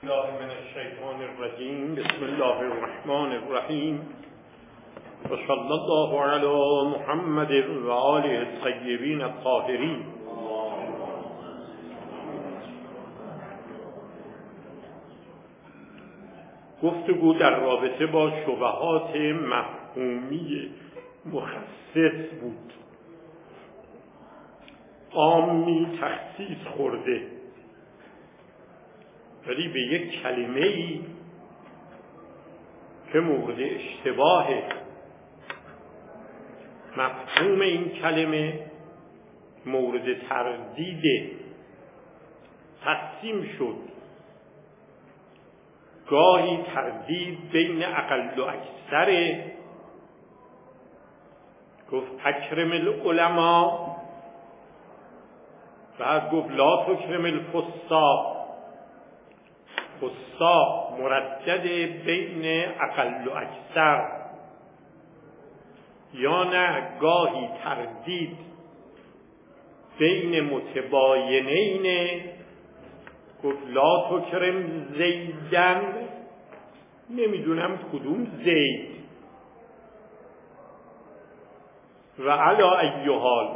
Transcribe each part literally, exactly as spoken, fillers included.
الله من الشیطان الرجیم. بسم الله الرحمن الرحیم و صلی الله علی محمد و آله الطیبین الطاهرین. گفتگو در رابطه با شبهات مفهومی مخصص بود. عامی تخصیص خورده ولی به یک کلمه ای که مورد اشتباه مفهوم این کلمه مورد تردید تقسیم شد. گاهی تردید بین اقل و اکثر، گفت اکرم العلماء، بعد گفت لا تکرم الفساق. فساق مردد بین اقل و اکثر، یا نه گاهی تردید بین متباینین، گفت لا تکرم زیدن، نمیدونم کدوم زید. و علی ای حال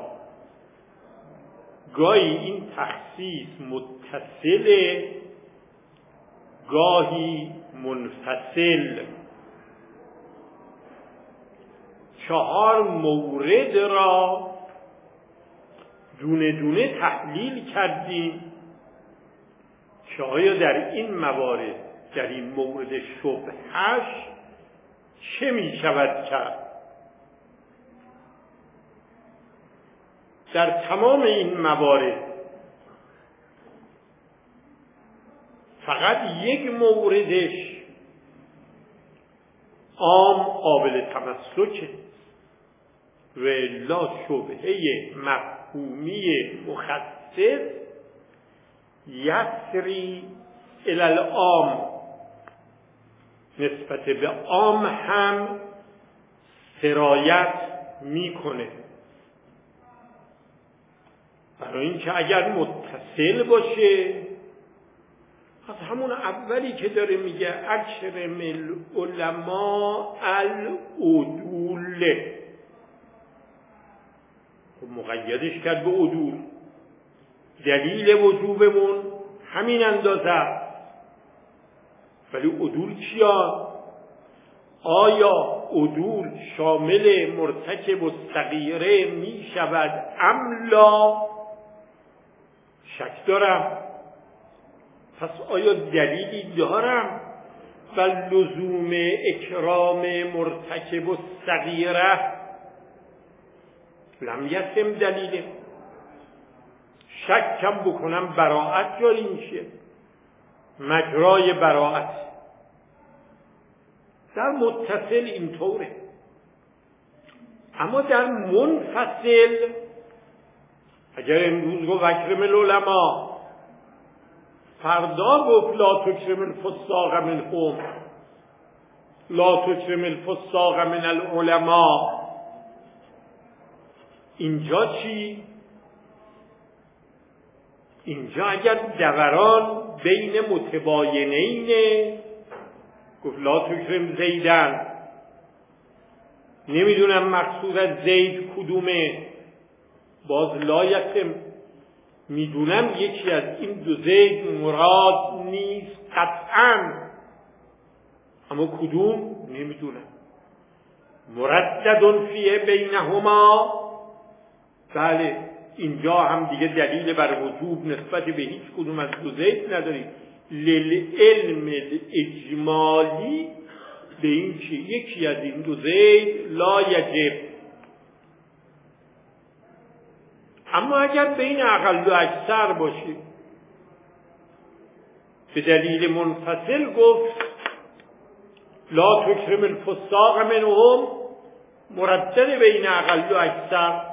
گاهی این تخصیص متصل، گاهی منفصل. چهار مورد را دونه دونه تحلیل کردیم که آیا در این موارد، در این مورد شبهش چه می شود کرد. در تمام این موارد فقط یک موردش عام قابل تمسکه و الا شبهه مفهومی مخصص یسری الی العام، نسبت به عام هم سرایت میکنه. برای اینکه اگر متصل باشه، از همون اولی که داره میگه اکرم العلماء العدول، مقیدش کرد به عدول. دلیل وجوبمون همین اندازه. ولی عدول چیا؟ آیا عدول شامل مرتکب الصغیره می شود ام لا؟ شک دارم. پس آیا دلیلی دارم و لزوم اکرام مرتکب الصغیره؟ لم یتم دلیل. شکم بکنم براعت جاری میشه، مجرای براعت. در متصل اینطوره، اما در منفصل اگر امروز گفت اکرم العلماء، فردا گفت لا تکرم الفساق منهم، لا تکرم الفساق من العلماء، اینجا چی؟ اینجا اگر دوران بین متباینین، گفت لا تکرم زیدن، نمیدونم مقصود از زید کدومه، باز لا یتم، میدونم یکی از این دو زید مراد نیست قطعا، اما کدوم نمیدونم. مردد فیه بینهما، بله اینجا هم دیگه دلیل بر وجوب نسبت به هیچ کدوم از دو زید نداریم. للعلم اجمالی به این که یکی از این دو زید لا یجب. اما اگر بین اقل و اکثر باشه، به دلیل منفصل گفت لا تکرم الفساق منهم، مردد بین اقل و اکثر.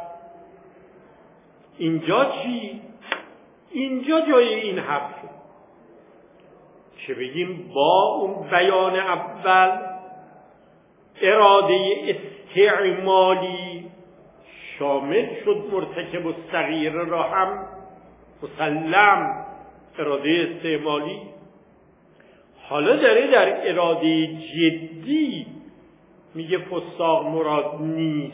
اینجا چی؟ اینجا جای این حرف شد که بگیم با اون بیان اول اراده استعمالی شامل شد مرتکب الصغیر را هم مسلم اراده استعمالی، حالا داره در اراده جدی میگه فساق مراد نیست.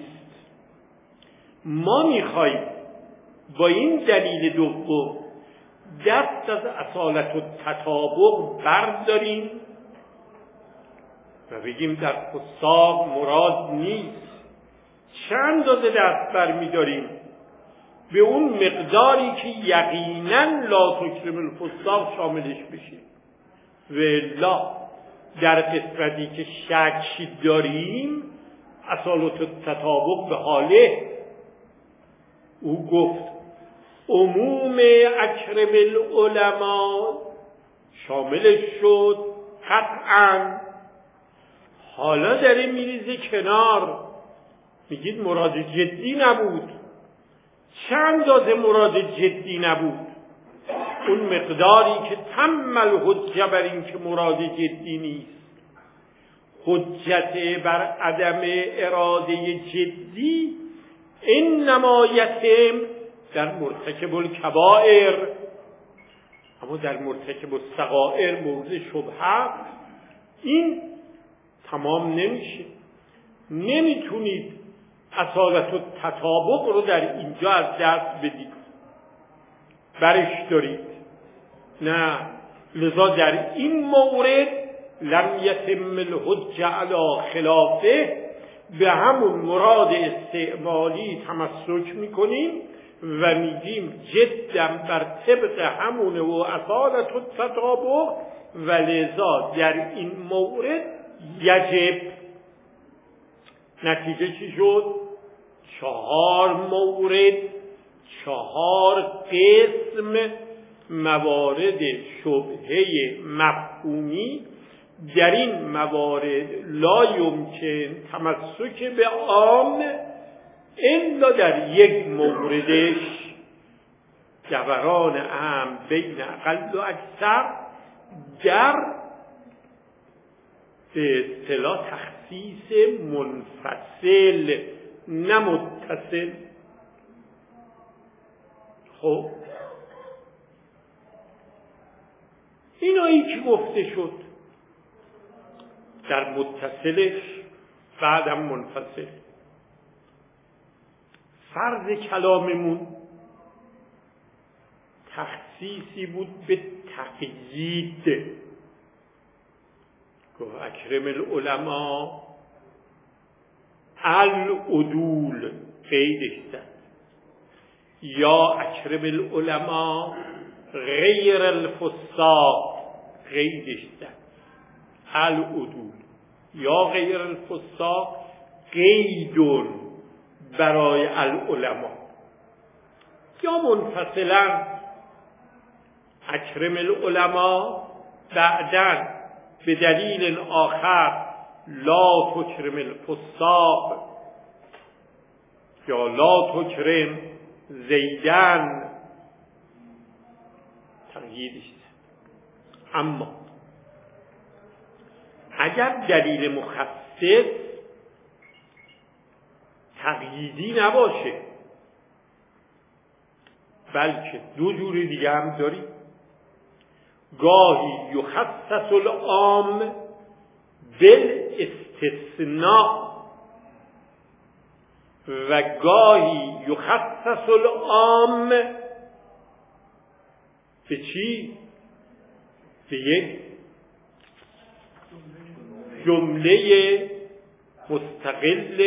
ما میخوایم با این دلیل دوم دست از اصالت و تطابق برداریم و بگیم در فساق مراد نیست. چند اندازه دست برمیداریم؟ به اون مقداری که یقینا لا تکرم الفساق شاملش بشه. والا در قسمتی که شک داریم اصالت و تطابق به حاله. او گفت عموم اکرم العلماء شاملش شد قطعا. حالا داره میریزه کنار، میگید مراد جدی نبود. چند اندازه مراد جدی نبود؟ اون مقداری که تم الحجه بر این که مراد جدی نیست. حجت بر عدم اراده جدی انما یتم در مرتکب الکبائر، اما در مرتکب الصغائر موضع شبهه این تمام نمیشه. نمیتونید اصالت و تطابق رو در اینجا از دست بدید، برش دارید. نه، لذا در این مورد لم یتم الحجه علی خلافه به همون مراد استعمالی تمسک میکنیم و میگیم جدم بر طبق همونه و اصالت و تطابق و لذا در این مورد یجب. نتیجه چی شد؟ چهار مورد، چهار قسم موارد شبهه مفهومی در این موارد لا یمکن تمسک به عام الا در یک موردش جبران عام بین اقل و اکثر در به اصطلاح تخصیص منفصل نه متصل. خب اینایی که گفته شد در متصلش بعدم منفصل. فرض کلاممون تخصیصی بود به تقیید. گفت اکرم العلماء العدول قیدش زد، یا اکرم العلماء غیر الفساق قیدش زد. العدول یا غیر الفساق قیدون برای العلماء، یا منفصلا اکرم العلماء بعداً به دلیل آخر لا تکرم الفساق یا لا تکرم زیدن تقییدش. اما اگر دلیل مخصص تقییدی نباشه بلکه دو جور دیگه هم داریم، گاهی یخصص العام بالاستثناء و گاهی یخصص العام به چی؟ به یک جمله مستقل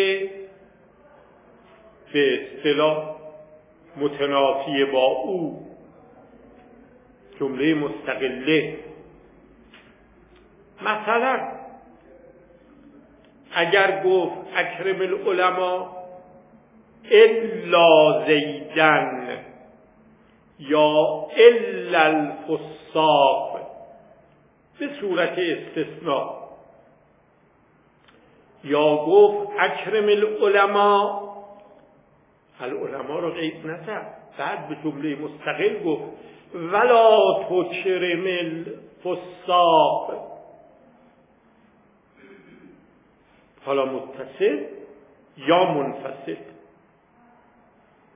به اصطلاح متنافی با او، جمله مستقله. مثلا اگر گفت اکرم العلماء الا زیدن یا الا الفساق به صورت استثناء، یا گفت اکرم العلماء، العلماء رو قید نزد، بعد به جمله مستقل گفت ولا تکرم الفساق، حالا متصل یا منفصل.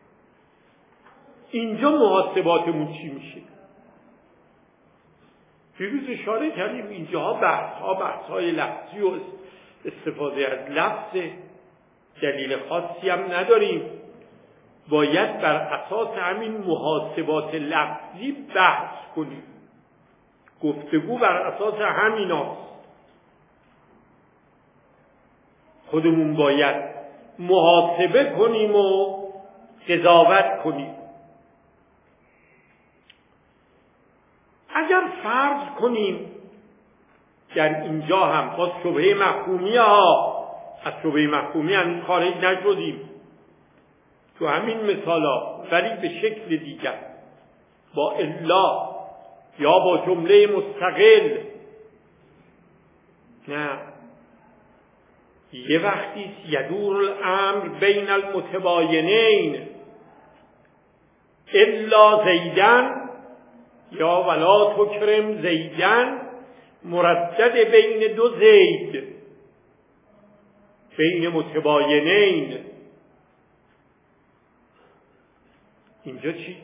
اینجا محاسباتمون چی میشه؟ دیروز اشاره کردیم اینجاها بحث ها بحث های لفظی و استفاده از لفظ، دلیل خاصی هم نداریم. باید بر اساس همین محاسبات لفظی بحث کنیم. گفتگو بر اساس همین هاست. خودمون باید محاسبه کنیم و قضاوت کنیم. اگر فرض کنیم در اینجا هم با شبهه مفهومی ها از شبهه مفهومی هم خارج نشدیم تو همین مثال ها، ولی به شکل دیگر با الا یا با جمله مستقل، نه، یه وقتی یدور الامر بین المتباینین الا زیدن یا ولا تکرم زیدن مردد بین دو زید، بین متباینین. اینجا چی؟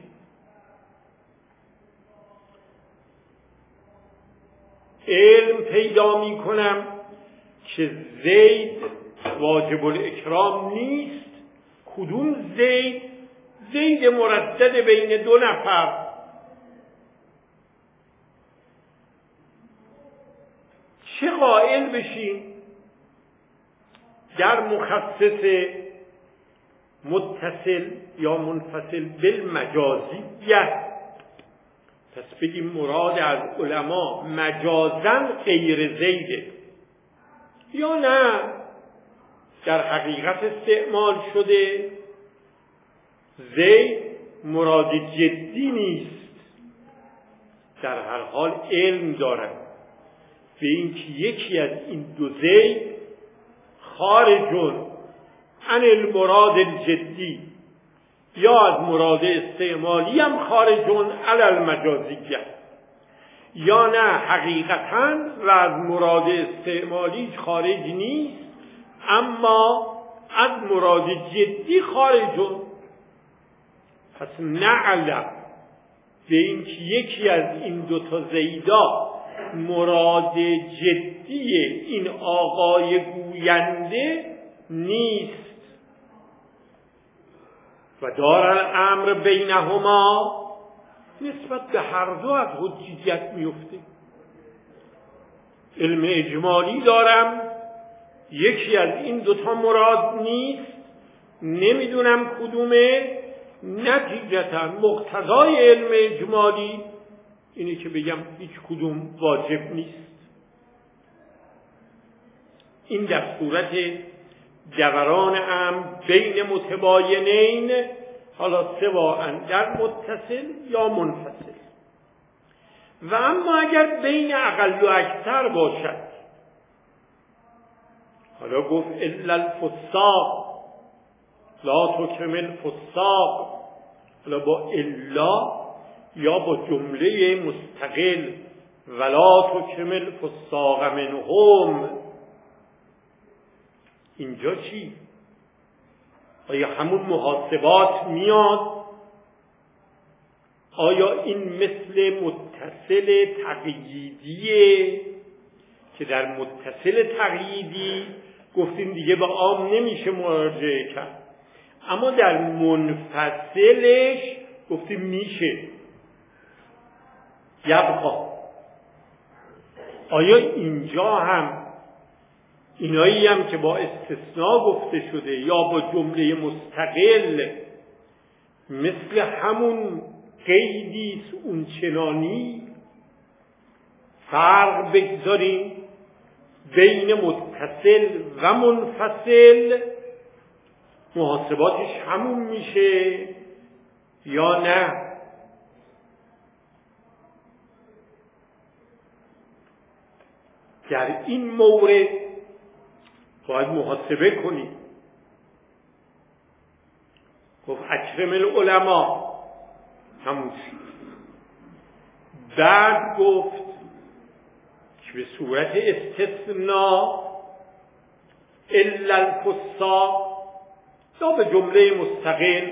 علم پیدا می کنم که زید واجب الاکرام نیست. کدوم زید؟ زید مردد بین دو نفر. چه قائل بشیم در مخصص متصل یا منفصل بالمجازیت؟ پس بگیم مراد از علما مجازن غیر زیده، یا نه در حقیقت استعمال شده زید مراد جدی نیست. در هر حال علم دارد به اینکه یکی از این دو زید خارجون عن المراد الجدی یا از مراد استعمالی هم خارجون علی المجازیه، یا نه حقیقتاً و از مراد استعمالی خارج نیست اما از مراد جدی خارجون. پس نعلم به اینکه یکی از این دو تا زیدا مراد جدی این آقای گوینده نیست و دار الامر بینهما نسبت به هر دو از حجیت میفته. علم اجمالی دارم یکی از این دوتا مراد نیست، نمیدونم کدومه، نتیجتا مقتضای علم اجمالی اینه که بگم هیچ کدوم واجب نیست. این در صورت دوران امر بین متباینین، حالا سواء در متصل یا منفصل. و اما اگر بین اقل و اکثر باشد، حالا گفت الا الفساق لا تکرم الفساق، حالا با الا یا با جمله مستقل ولا تکرم الفساق منهم، اینجا چی؟ آیا همون محاسبات میاد؟ آیا این مثل متصل تقییدیه که در متصل تقییدی گفتیم دیگه به عام نمیشه مراجعه کرد، اما در منفصلش گفتیم میشه یبقا. آیا اینجا هم اینایی هم که با استثناء گفته شده یا با جمله مستقل مثل همون قیدیست اون چنانی فرق بگذاریم بین متصل و منفصل، محاسباتش همون میشه یا نه؟ در این مورد باید محاسبه کنیم. گفت اکرم العلماء همون چیز. بعد گفت که به صورت استثناء الا الفساق یا به جمله مستقل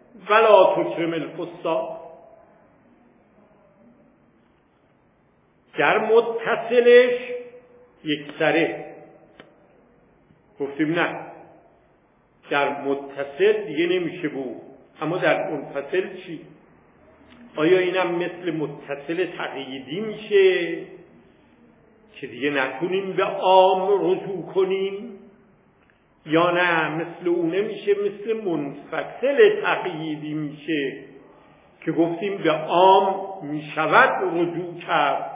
ولا تکرم الفساق. در متصلش یک سره گفتیم نه، در متصل دیگه نمیشه بود، اما در منفصل چی؟ آیا اینم مثل متصل تقییدی میشه که دیگه نتونیم به عام رجوع کنیم، یا نه مثل اونه میشه مثل منفصل تقییدی میشه که گفتیم به عام میشود رجوع کرد؟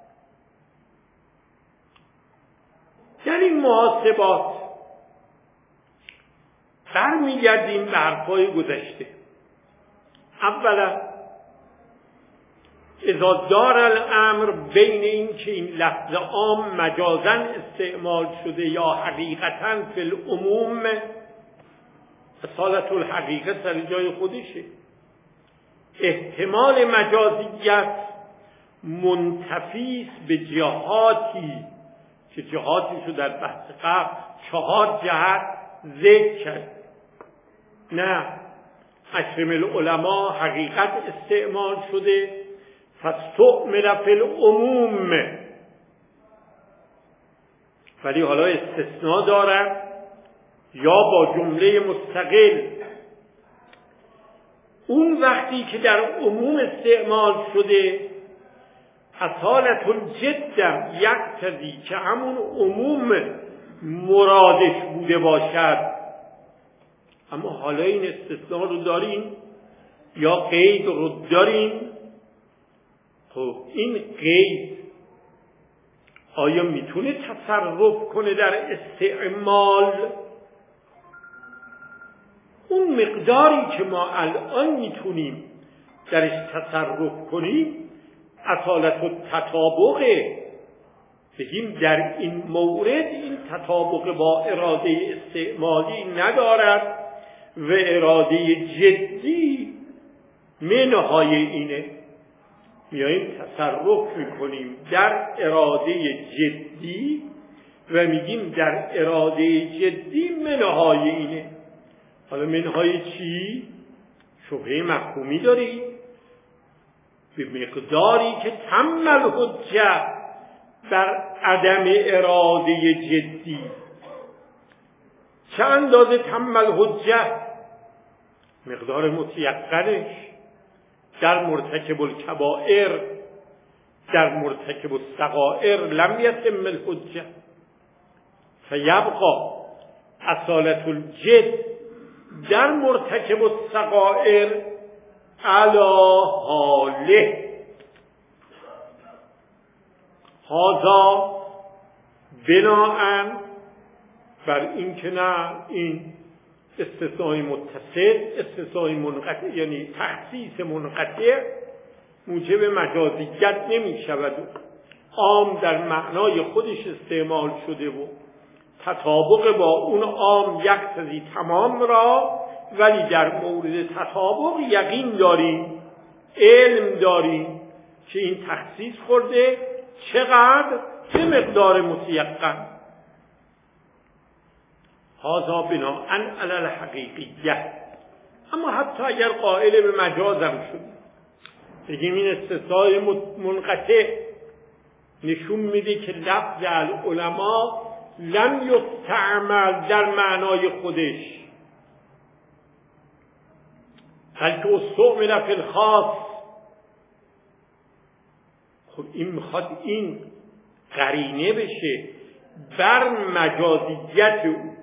در این محاسبات برمیگردیم به حرفای گذشته. اولا اذا دار الامر بین این که این لفظ عام مجازاً استعمال شده یا حقیقتاً فی العموم، اصالت الحقیقه سر جای خودشه. احتمال مجازیت منتفی است به جهاتی که جهاتیشو در بحث قبل چهار جهت ذکر کرد. نه، اکرم العلماء حقیقت استعمال شده فاستعمل فی العموم، ولی حالا استثناء دارد یا با جمله مستقل. اون وقتی که در عموم استعمال شده اصالت الجدم یقتضی که همون عموم مرادش بوده باشد. اما حالا این استثناء رو داریم یا قید رو داریم. خب این قید آیا میتونه تصرف کنه در استعمال؟ اون مقداری که ما الان میتونیم درش تصرف کنیم اصالت و تطابقه، بگیم در این مورد این تطابق با اراده استعمالی ندارد و اراده جدی منهای اینه. میاییم تصرف میکنیم در اراده جدی و میگیم در اراده جدی منهای اینه. حالا منهای چی؟ شبهه مفهومی دارید به مقداری که تم الحجه بر عدم اراده جدی. چه اندازه تم الحجه؟ مقدار متیقنش. در مرتکب الکبائر، در مرتکب الصغائر لم یتم الحجه فیبقى اصالت الجد در مرتکب الصغائر علی حاله. هذا بناءً بر این که نه این استثناء متصل، استثناء منقطع یعنی تخصیص منقطع موجب مجازیت نمی شود. عام در معنای خودش استعمال شده و تطابق با اون عام یقتضی تمام را، ولی در مورد تطابق یقین داریم، علم داریم که این تخصیص خورده چقدر، چه مقدار متیقن. هذا بناءً علی الحقیقیه. اما حتی اگر قائل به مجازم شد، بگیم این استثناء منقطع نشون میده که لفظ العلماء لم یستعمل در معنای خودش، بلکه استعمل فی الخاص. خب این میخواد این قرینه بشه بر مجازیت او.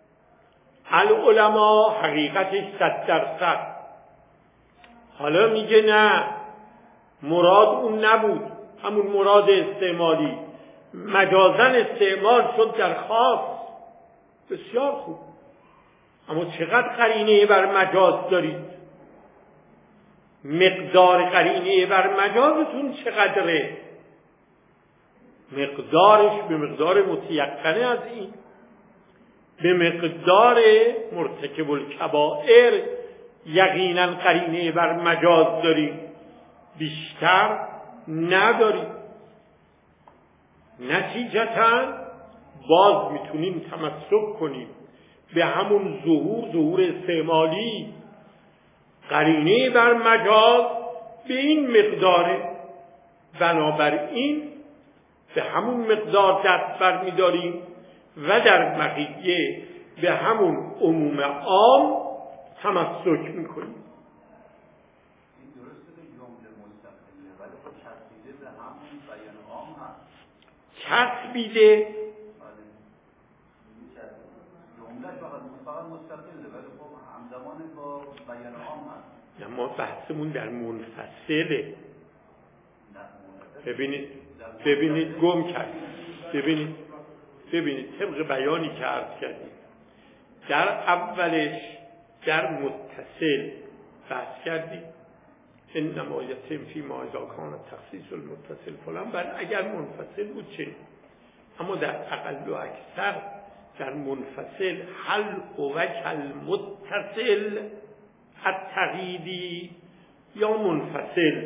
العلماء حقیقتش صد درصد. حالا میگه نه، مراد اون نبود، همون مراد استعمالی مجازاً استعمال شد در خاص. بسیار خوب، اما چقدر قرینه بر مجاز دارید؟ مقدار قرینه بر مجازتون چقدره؟ مقدارش به مقدار متیقنه از این، به مقدار مرتکب الکبائر یقینا قرینه بر مجاز داریم، بیشتر نداریم. نتیجتاً باز میتونیم تمسک کنیم به همون ظهور ظهور استعمالی، قرینه بر مجاز به این مقداره. بنابراین به همون مقدار دست برمی‌داریم و در بقیه به همون عموم عام تمسک میکنیم. چسبیده نه، ما بحثمون در منفصله. ببینید ببینید گم کرد. ببینید ببینید طبق بیانی که عرض کردیم در اولش در متصل بحث کردیم انما یتم فی ما اذا کان تخصیص المتصل فلان، بل اگر منفصل بود چه؟ اما در اقل و اکثر در منفصل هل هو کالمتصل التقییدی یا منفصل،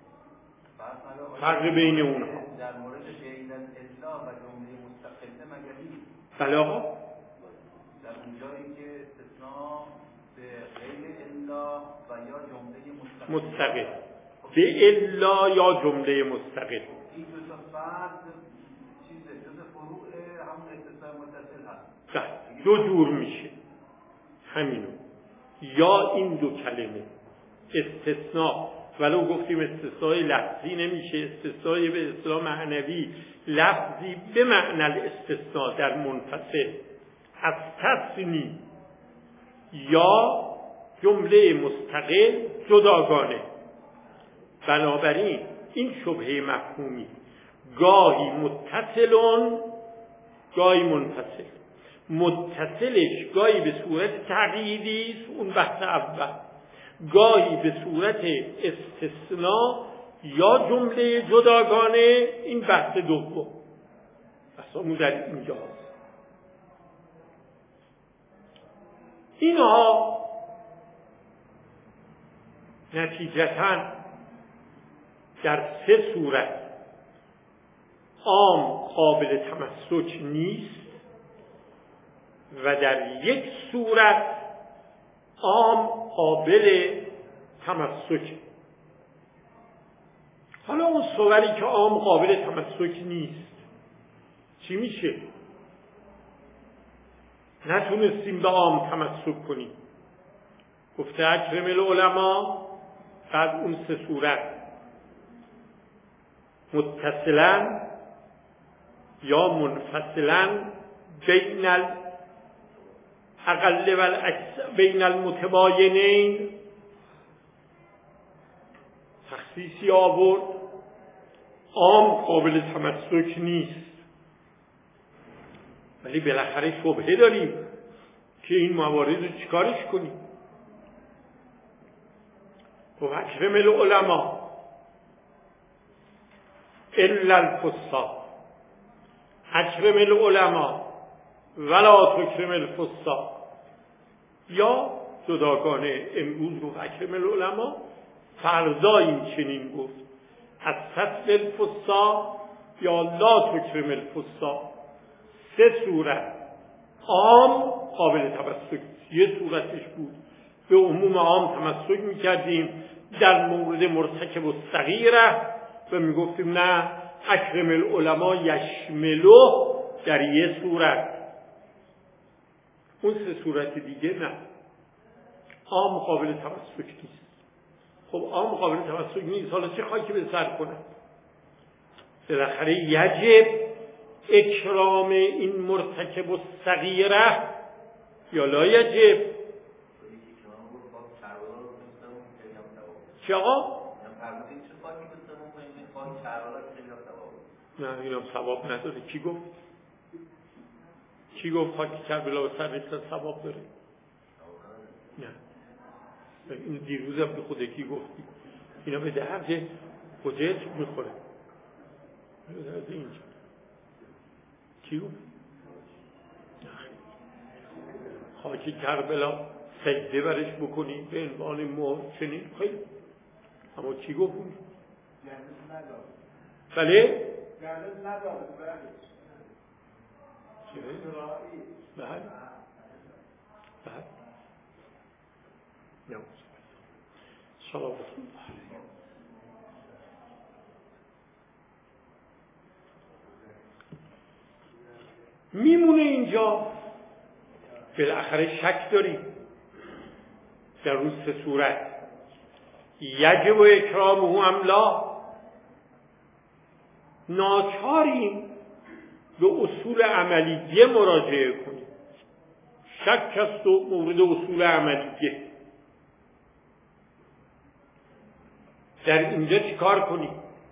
فرق بین اونها. در مورد بین الا و جمله مستقله مگر نیست؟ بله آقا، در اونجایی که استثناء به غیر الا و یا جمله مستقل به الا یا جمله مستقل، این دو تا فرد چیز جز فروع همون استثناء متصل هست. ده. دو جور میشه همینو، یا این دو کلمه استثناء، ولو گفتیم استثناء لفظی نمیشه، استثناء به اصطلاح معنوی لفظی به معنی الاستثناء در منفصل از تثنی یا جمله مستقل جداگانه. بنابراین این شبهه مفهومی گاهی متصلون گاهی منفصل، متصلش گاهی به صورت تقییدی است، اون بحث اول، گاهی به صورت استثناء یا جمله جداگانه، این بحث دوم. بحثمون در اینجا هست. اینها نتیجتاً در سه صورت عام قابل تمسک نیست و در یک صورت عام قابل تمسک. حالا اون صوری که عام قابل تمسک نیست چی میشه؟ نتونستیم به عام تمسک کنیم. گفته اکرم العلماء، بعد اون سه صورت متصلاً یا منفصلاً بین الاقل و الاکثر بین المتباینین تخصیصی آورد، عام قابل تمسک نیست. ولی بالاخره شبهه داریم که این موارد رو چیکارش کنیم. و اکرم العلماء الا الفساق، اکرم العلماء ولا تکرم الفساق، یا جداگانه امروز رو اکرم العلماء، فردا این چنین گفت از سطل الفساق یا لا تکرم الفساق. سه صورت عام قابل تمسک. یه صورتش بود به عموم عام تمسک میکردیم در مورد مرتکب الصغیره و میگفتیم نه اکرم العلماء یشملو در یه صورت، اون سه صورت دیگه نه، عام قابل تمسک نیست. خب عام قابل تمسک نیست، حالا چه خاکی به سر کنم؟ بالاخره یجب اکرام این مرتکب الصغیره یا لا یجب؟ چه آقا؟ نه اینم ثواب نداره. کی گفت؟ کی گفت خاک کربلا و سر ریختن ثواب داره؟ نه این دیروز هم به خود کی گفتی؟ اینا به درد حجت میخوره. به درد اینجا کی گفت؟ خاک کربلا سجده برش بکنی به عنوان مهر چنین خیلی، اما کی گفت اون؟ بله؟ گردن نداره برش چه؟ بله بله نماز صلوات الله. میمونه اینجا. بالاخره شک داریم در اون سه صورت، یجب و اکرامه ام لا. ناچاریم به اصول عملیه مراجعه کنیم. شک است و مورد اصول عملیه. در اینجا چی کار کنیم؟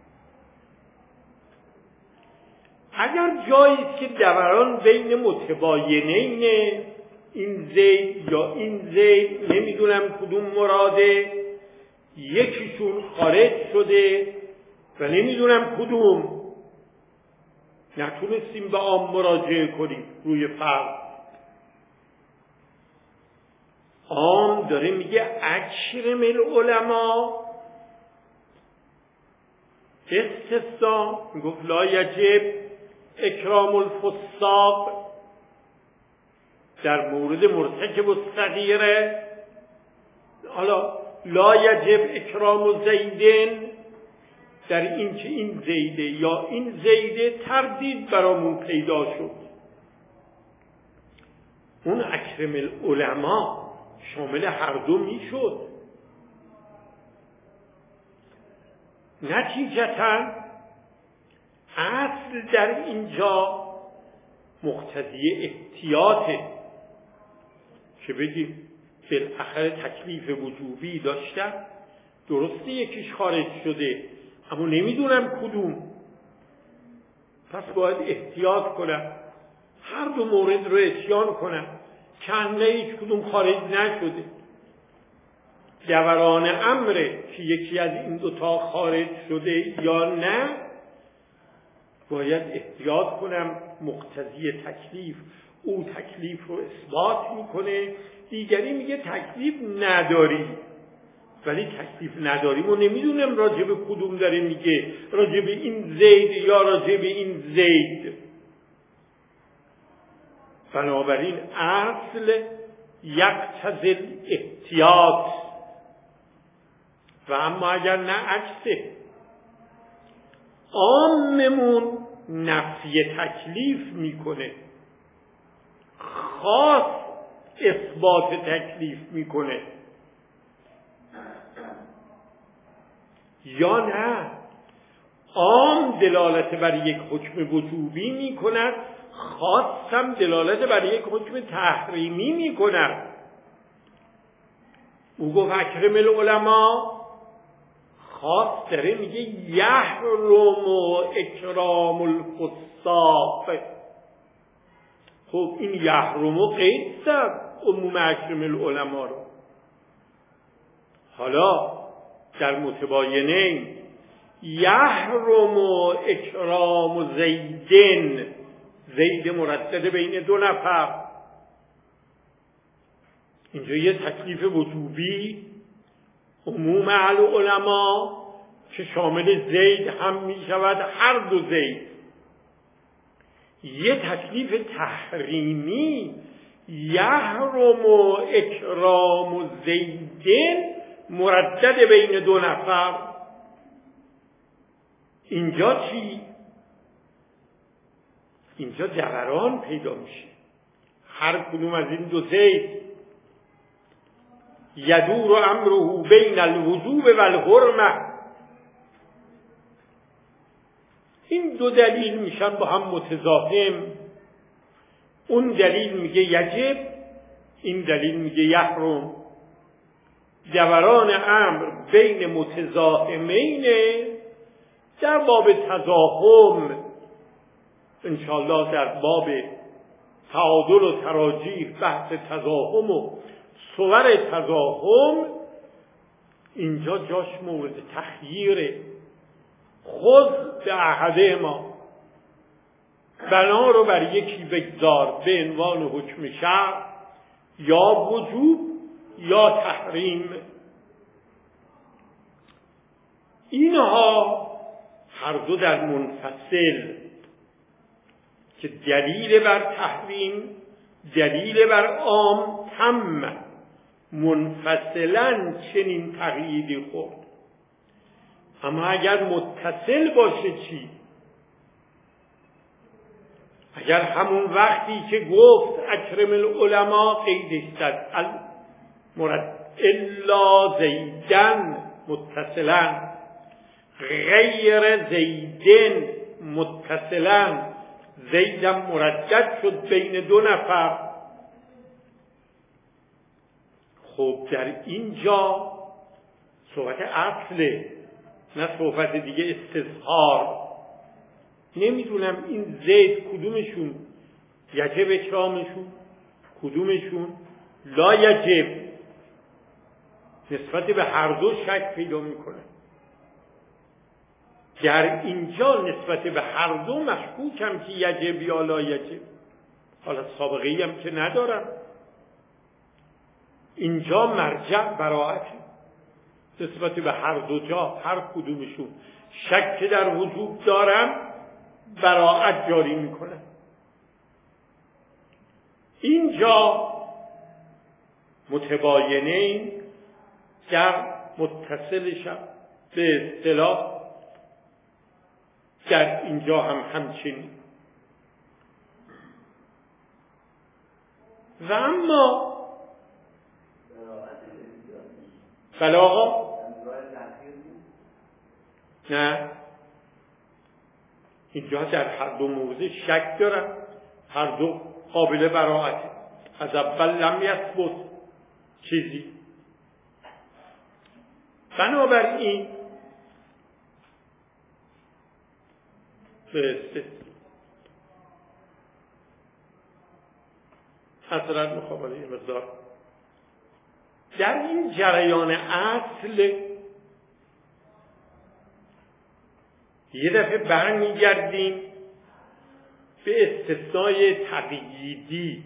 اگر جایی است که دوران بین متباینین، این زید یا این زید، نمیدونم کدوم مراده، یکیشون خارج شده و نمیدونم کدوم، نتونستیم به عام مراجعه کنیم روی فرض. عام داره میگه اکرم العلماء، استثناء میگفت لا یجب اکرام الفساق در مورد مرتکب الصغیره. حالا لا یجب اکرام زیدن در این که این زیده یا این زیده تردید برامون پیدا شد. اون اکرم العلماء شامل هر دو میشد. نتیجتاً اصل در اینجا مقتضی احتیاطه که بگیم بالاخره تکلیف وجوبی داشتم، درسته یکیش خارج شده اما نمیدونم کدوم، پس باید احتیاط کنم، هر دو مورد رو اتیان کنم که نه هیچ کدوم خارج نشده. دوران امره که یکی از این دوتا خارج شده یا نه، باید احتیاط کنم. مقتضی تکلیف، او تکلیف رو اثبات میکنه، دیگری میگه تکلیف نداری، ولی تکلیف نداریم و نمیدونم راجع به کدوم داره میگه، راجع به این زید یا راجع به این زید. بنابراین اصل یقتضی احتیاط. و اما اگر نه عکسه، عاممون نفی تکلیف میکنه، خاص اثبات تکلیف میکنه، یا نه عام دلالت بر یک حکم وجوبی میکند، خاص هم دلالت بر یک حکم تحریمی میکند. او گفت اکرم العلماء، خاص داره میگه یحرم اکرام الفساق. خب این یحرم و قید زد عموم اکرم العلماء رو. حالا در متباینین یحرم اکرام زیدن، زید مردد بین دو نفر، اینجا یه تکلیف وجوبی عموم العلماء که شامل زید هم می شود، هر دو زید. یه تکلیف تحریمی یحرم اکرام زیدن مردد بین دو نفر. اینجا چی؟ اینجا دوران پیدا میشه. هر کدوم از این دو زید یدور امره بین الوجوب و الحرمه. این دو دلیل میشن با هم متضاهم. اون دلیل میگه یجب، این دلیل میگه یحرم. دوران امر بین متضاهمین در باب تضاهم، انشاءالله در باب تعادل و تراجیح، بحث تضاهم و صور تضاهم، اینجا جاش مورد تخییره. خود به احده ما، بنا رو بر یکی بگذار به عنوان حکم شرع، یا وجوب یا تحریم. اینها هر دو در منفصل که دلیل بر تحریم، دلیل بر عام تم، منفصلا چنین تقییدی خورد. اما اگر متصل باشه چی؟ اگر همون وقتی که گفت اکرم العلماء قیدش زد مرد الا زیدن متصلا غیر زیدن متصلا زیدن مردد شد بین دو نفر. خب در اینجا صحبت اصله نه صحبت دیگه استظهار. نمیدونم این زید کدومشون یجب اکرامشون کدومشون لا یجب، نسبت به هر دو شک پیدا میکنه. در اینجا نسبت به هر دو مشکوکم که یجب یا لا یجب، حالا سابقه ای هم که ندارم. اینجا مرجع براعته نسبت به هر دو جا، هر کدومشون شک در وجود دارم براعت جاری میکنه. اینجا متباینین در متصلشم به اصطلاح در اینجا هم همچنین. و اما بله آقا نه، اینجا در هر دو موضع شک دارم، هر دو قابل براعته. از اول لم یثبت چیزی. بنابراین فرسته حضرت مخابره یه مقدار در این جریان اصل یه دفعه برمیگردیم به استثنای تقییدی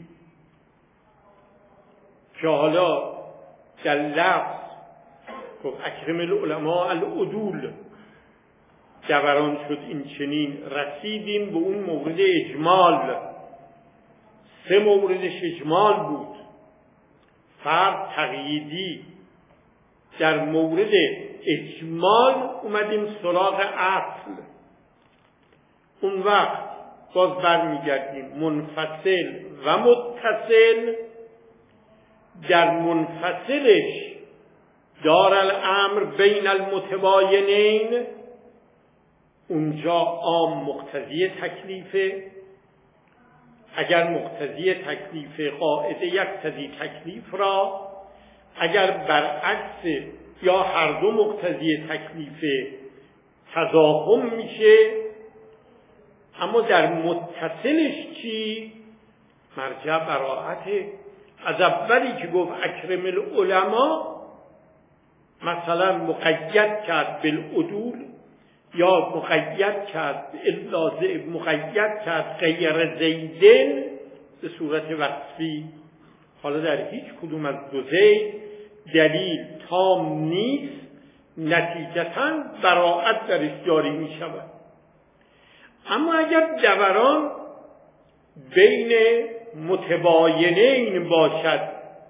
که حالا در لفظ گفت اکرم العلماء العدول دوران شد. این چنین رسیدیم به اون مورد اجمال. سه موردش اجمال بود، فرد تقییدی. در مورد اجمال اومدیم سراغ اصل. اون وقت باز برمیگردیم منفصل و متصل. در منفصلش دار الامر بین المتباینین، اونجا عام مقتضی تکلیفه. اگر مقتضی تکلیف قاعده یقتضی تکلیف را، اگر برعکس یا هر دو مقتضی تکلیف تضاهم میشه. اما در متصلش چی؟ مرجع براعته. از اولی که گفت اکرم العلماء مثلا مقید کرد بالعدول یا مقید کرد الا مقید کرد غیر زیدن به صورت وصفی. حالا در هیچ کدوم از دو زید دلیل تام نیست، نتیجتاً براعت درش جاری می شود. اما اگر دوران بین متباینین باشد،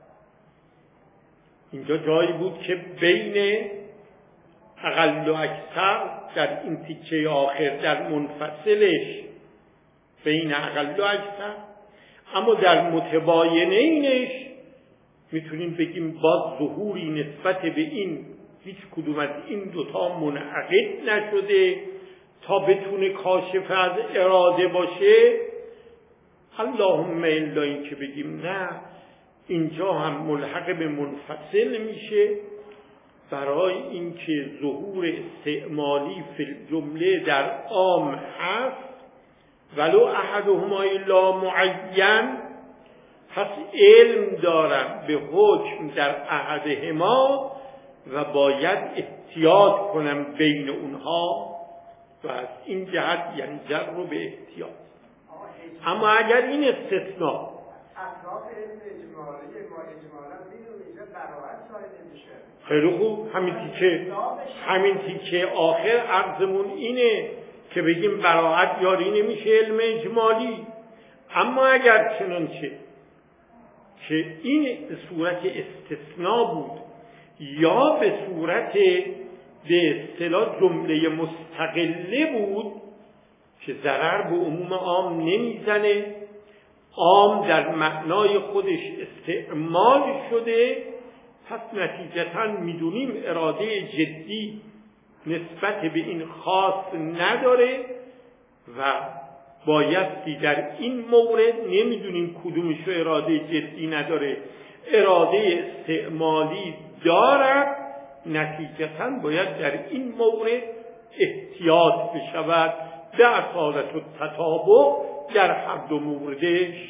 اینجا جایی بود که بین اقل و اکثر در این تیکه آخر در منفصلش بین اقل و اکثر، اما در متباینینش میتونیم بگیم باز ظهوری نسبت به این هیچ کدوم از این دوتا منعقد نشده تا بتونه کاشف از اراده باشه. اللهم الا این که بگیم نه، اینجا هم ملحق به منفصل میشه برای اینکه ظهور استعمالی فی الجمله در عام هست ولو احدهما الا معین. پس علم دارم به حکم در احدهما و باید احتیاط کنم بین اونها و از این جهت ینجر رو به احتیاط. اما اگر این استثناء اطراف علم اجمالی ما اجمالا میدونیم که براعت صادر نمیشه. خیلی خوب، همین تیکه همین تیکه آخر عرضمون اینه که بگیم براعت یاری نمیشه علم اجمالی. اما اگر چنانچه که این به صورت استثناء بود یا به صورت به اصطلاح جمله مستقله بود، که ضرر به عموم عام نمیزنه، عام در معنای خودش استعمال شده، پس نتیجتاً میدونیم اراده جدی نسبت به این خاص نداره و بایستی در این مورد نمیدونیم کدومش رو اراده جدی نداره، اراده استعمالی دارد، نتیجتاً باید در این مورد احتیاط بشود در حالت التطابق در هر دو موردش.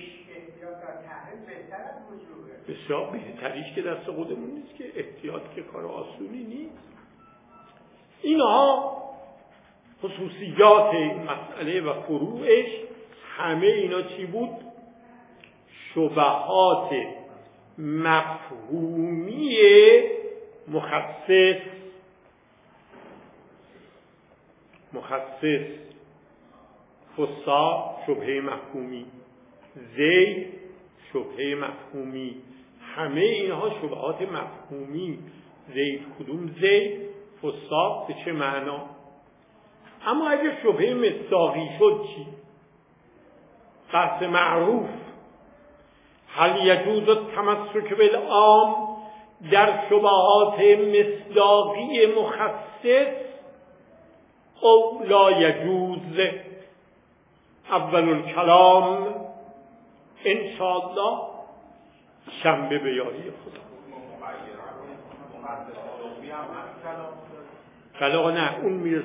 بسیار بهتریش که دست خودمون نیست که احتیاط که کار آسونی نیست. اینها خصوصیات این مسئله و فروعش، همه اینا چی بود؟ شبهات مفهومی مخصص مخصص فسا شبهه مفهومی، زید شبهه مفهومی، همه اینها شبهات مفهومی. زید کدوم زید؟ فسا به چه معنا؟ اما اگه شبهه مصداقی شد چی؟ بحث معروف، هل یجوز التمسک بالعام در شبهات مصداقی مخصص او لا یجوز؟ اول الکلام انشاءالله شنبه به یاری خدا. بله نه اون میرسه